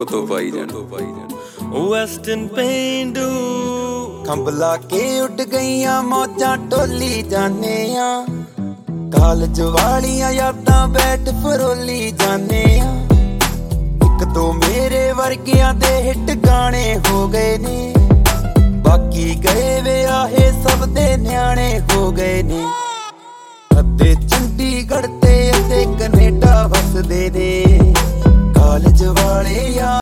Western ਪੇਂਡੂ ਖੰਭਲਾ ਕੇ ਉੱਡ ਗਈਆਂ ਮੌਜਾਂ ਟੋਲੀ ਜਾਨੇ ਆ, ਕਾਲਜ ਵਾਲੀਆਂ ਯਾਦਾਂ ਬੈਠ ਫਰੋਲੀ ਜਾਨੇ ਆ। ਇੱਕ ਦੋ ਮੇਰੇ ਵਰਗਿਆਂ ਦੇ ਹਿੱਟ ਗਾਣੇ ਹੋ ਗਏ ਨੇ, ਬਾਕੀ ਗਏ ਵਿਆਹੇ ਸਭ ਦੇ ਨਿਆਣੇ ਹੋ ਗਏ ਨੇ। ਅੱਧੇ ਚੰਡੀਗੜ੍ਹ ਤੇ ਅੱਧੇ ਕੈਨੇਡਾ ਵਸਦੇ ਨੇ, ਕਾਲਜ ਵਾਲੇ ਯਾਰ